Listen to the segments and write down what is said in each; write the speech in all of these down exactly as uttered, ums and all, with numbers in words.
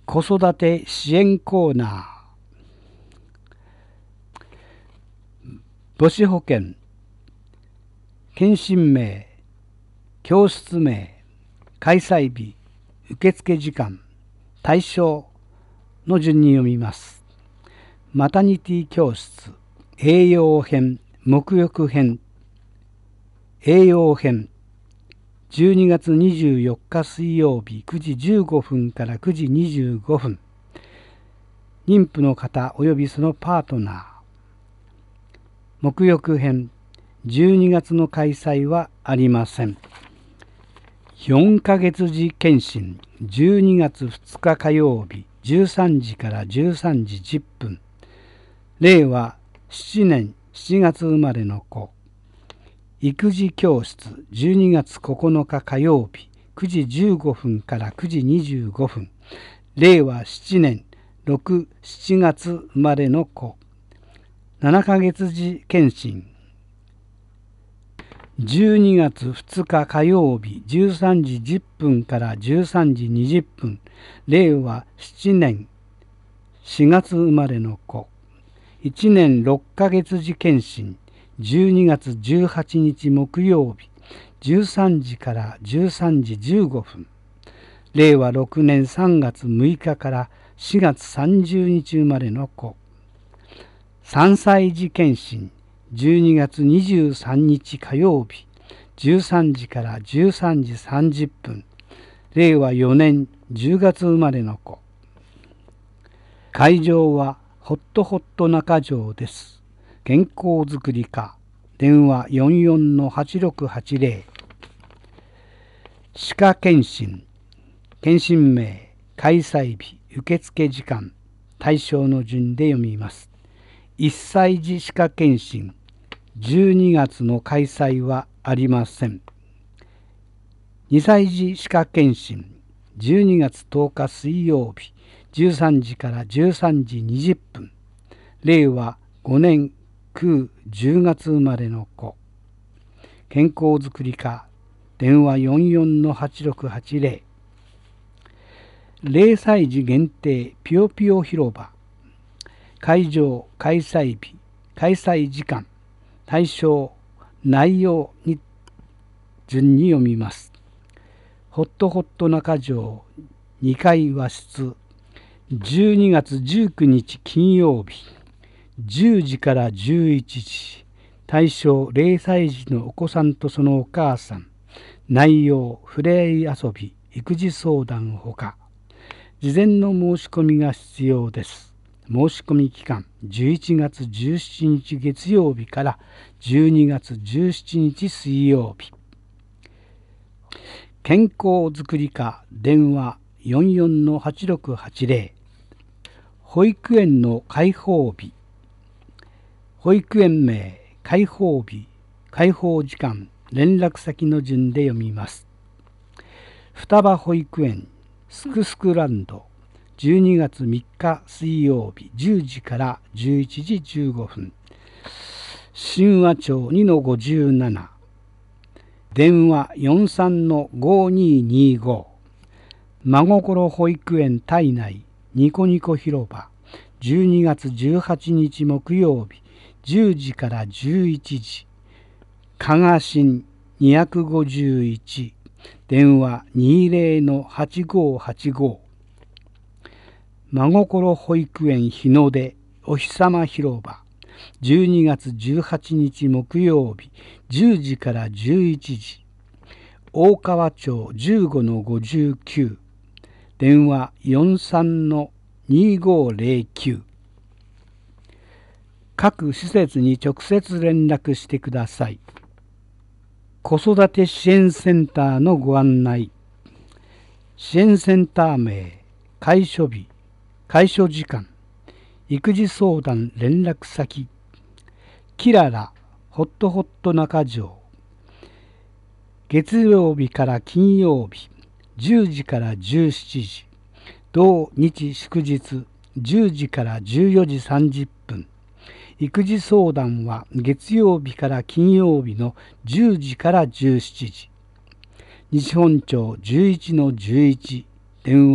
子育て支援コーナー。母子保険、検診名、教室名、開催日、受付時間、対象の順に読みます。マタニティ教室、栄養編、沐浴編、栄養編、じゅうにがつにじゅうよっか水曜日くじじゅうごふんからくじにじゅうごふん。妊婦の方及びそのパートナー。沐浴編、じゅうにがつの開催はありません。よんかげつじ検診、じゅうにがつふつか火曜日じゅうさんじからじゅうさんじじゅっぷん。令和ななねんしちがつ生まれの子。育児教室、じゅうにがつここのか火曜日くじじゅうごふんからくじにじゅうごふん。令和ななねんろく、しちがつ生まれの子。ななかげつじ検診、じゅうにがつふつか火曜日じゅうさんじじゅっぷんからじゅうさんじにじゅっぷん。令和ななねんしがつ生まれの子。いちねんろっかげつじ検診、じゅうにがつじゅうはちにち木曜日じゅうさんじからじゅうさんじじゅうごふん。令和ろくねんさんがつむいかからしがつさんじゅうにち生まれの子。さんさいじ検診、じゅうにがつにじゅうさんにち火曜日じゅうさんじからじゅうさんじさんじゅっぷん。令和よねんじゅうがつ生まれの子。会場はホットホット中条です。健康づくり課、電話 よんよんのはちろくはちぜろ。歯科検診、検診名、開催日、受付時間、対象の順で読みます。いっさいじ歯科検診、じゅうにがつの開催はありません。にさいじ歯科検診、じゅうにがつとおか水曜日じゅうさんじからじゅうさんじにじゅっぷん。令和ごねんくうじゅうがつ生まれの子。健康づくり課、電話 よんよんのはちろくはちぜろ。れいさいじ限定ぴよぴよ広場。会場、開催日、開催時間、対象、内容に順に読みます。ホットホット中条にかい和室、じゅうにがつじゅうくにち金曜日じゅうじからじゅういちじ。対象れいさいじのお子さんとそのお母さん。内容ふれあい遊び、育児相談ほか。事前の申し込みが必要です。申し込み期間じゅういちがつじゅうしちにち月曜日からじゅうにがつじゅうしちにち水曜日。健康づくり課、電話 よんよんのはちろくはちぜろ。保育園の開放日。保育園名、開放日、開放時間、連絡先の順で読みます。双葉保育園すくすくランド、じゅうにがつみっか水曜日じゅうじからじゅういちじじゅうごふん。神話町 にのごじゅうなな。電話 よんさんのごににご。真心保育園体内ニコニコ広場、じゅうにがつじゅうはちにち木曜日じゅうじからじゅういちじ。加賀新にごごいち。電話 にじゅうのはちごはちご。真心保育園日の出お日様広場、じゅうにがつじゅうはちにち木曜日じゅうじからじゅういちじ。大川町 じゅうごのごじゅうきゅう。電話 よんさんのにごぜろきゅう。各施設に直接連絡してください。子育て支援センターのご案内。支援センター名、開所日、開所時間、育児相談連絡先、キララホットホット中条。月曜日から金曜日じゅうじからじゅうしちじ。同日祝日じゅうじからじゅうよじさんじゅっぷん。育児相談は月曜日から金曜日のじゅうじからじゅうしちじ。西本町 じゅういちのじゅういち。電話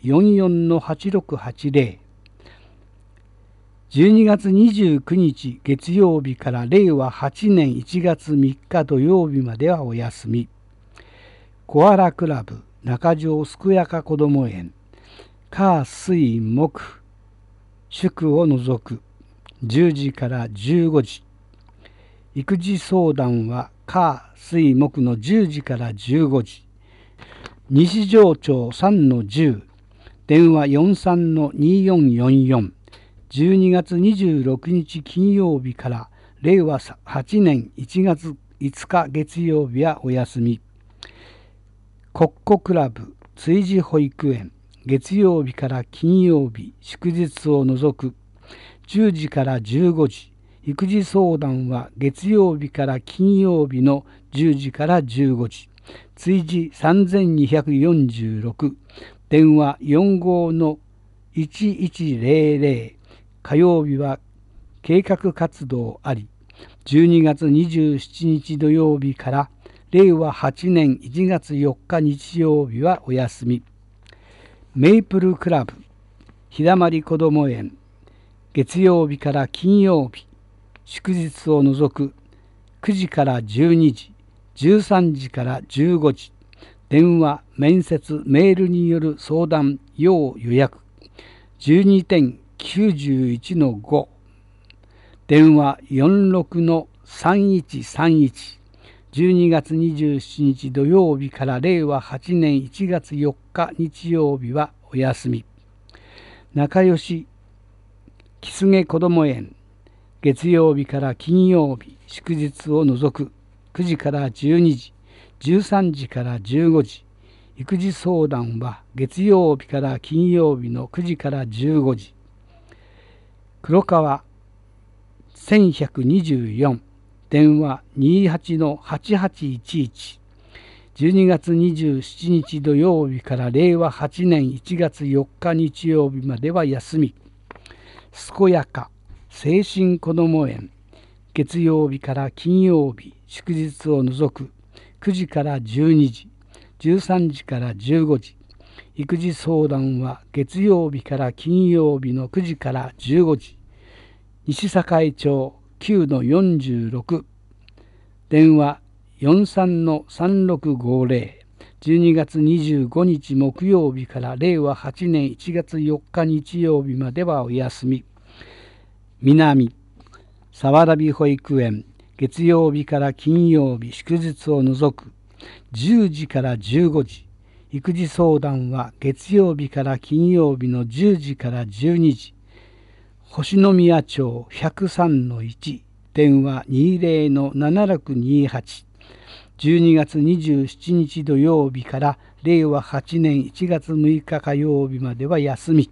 よんよんのはちろくはちゼロ。じゅうにがつにじゅうくにち月曜日かられいわはちねんいちがつみっか土曜日まではお休み。コアラクラブ中条すくやかこども園火水木祝を除くじゅうじからじゅうごじ。育児相談は火水木のじゅうじからじゅうごじ。西条町さんのじゅう、電話よんさんのによんよんよん。じゅうにがつにじゅうろくにち金曜日かられいわはちねんいちがついつか月曜日はお休み。コッコクラブ追事保育園月曜日から金曜日祝日を除くじゅうじからじゅうごじ。育児相談は月曜日から金曜日のじゅうじからじゅうごじ。追事さんぜんにひゃくよんじゅうろく。電話よんごのいちいちゼロゼロ。火曜日は計画活動あり。じゅうにがつにじゅうしちにち土曜日かられいわはちねんいちがつよっか日曜日はお休み。メイプルクラブひだまりこども園月曜日から金曜日祝日を除くくじからじゅうにじ、じゅうさんじからじゅうごじ。電話、面接、メールによる相談、要予約。じゅうにてんきゅうじゅういちのご。電話よんろくのさんいちさんいち。じゅうにがつにじゅうしちにち土曜日かられいわはちねんいちがつよっか日曜日はお休み。仲良しきすげこども園月曜日から金曜日祝日を除くくじからじゅうにじ、じゅうさんじからじゅうごじ。育児相談は月曜日から金曜日のくじからじゅうごじ。黒川せんひゃくにじゅうよん。電話にはちのはちはちいちいち。じゅうにがつにじゅうしちにち土曜日かられいわはちねんいちがつよっか日曜日までは休み。すこやか精神こども園月曜日から金曜日祝日を除くくじからじゅうにじ、じゅうさんじからじゅうごじ。育児相談は月曜日から金曜日のくじからじゅうごじ。西堺町きゅうのよんじゅうろく。電話よんさんのさんろくごゼロ。じゅうにがつにじゅうごにち木曜日かられいわはちねんいちがつよっか日曜日まではお休み。南さわらび保育園月曜日から金曜日祝日を除くじゅうじからじゅうごじ。育児相談は月曜日から金曜日のじゅうじからじゅうにじ。星宮町ひゃくさんのいち。電話にじゅうのななろくにはち。じゅうにがつにじゅうしちにち土曜日かられいわはちねんいちがつむいか火曜日までは休み。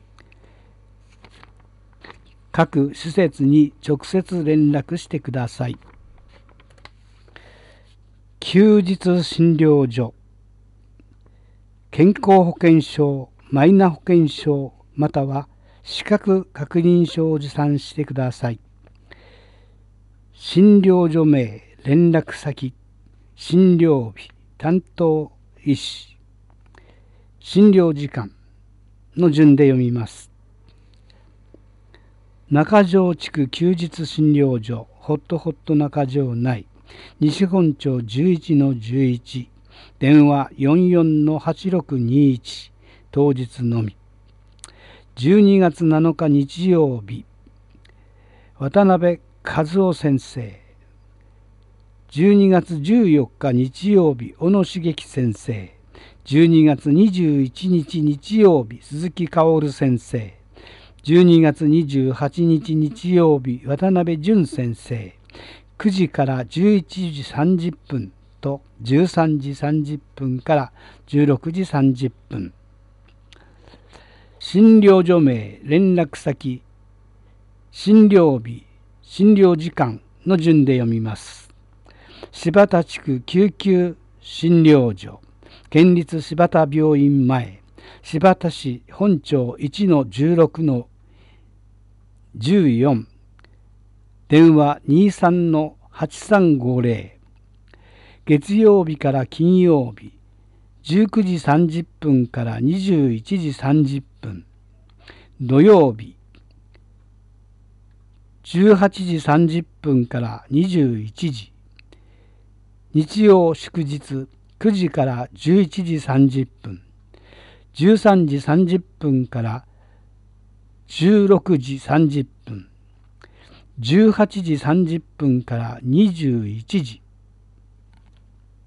各施設に直接連絡してください。休日診療所健康保険証、マイナ保険証または資格確認書を持参してください。診療所名、連絡先、診療日、担当医師、診療時間の順で読みます。中条地区休日診療所ホットホット中条内西本町じゅういちのじゅういち。電話よんよんのはちろくにいち。当日のみ。じゅうにがつなのか日曜日渡辺和夫先生。じゅうにがつじゅうよっか日曜日小野茂樹先生。じゅうにがつにじゅういちにち日曜日鈴木薫先生。じゅうにがつにじゅうはちにち日曜日渡辺淳先生。くじからじゅういちじさんじゅっぷんとじゅうさんじさんじゅっぷんからじゅうろくじさんじゅっぷん。診療所名、連絡先、診療日、診療時間の順で読みます。柴田地区救急診療所県立柴田病院前柴田市本町いちのじゅうろくのじゅうよん。電話にじゅうさんのはちさんごゼロ。月曜日から金曜日じゅうくじさんじゅっぷんからにじゅういちじさんじゅっぷん。土曜日じゅうはちじさんじゅっぷんからにじゅういちじ。日曜祝日くじからじゅういちじさんじゅっぷん。じゅうさんじさんじゅっぷんからじゅうろくじさんじゅっぷん。じゅうはちじさんじゅっぷんからにじゅういちじ。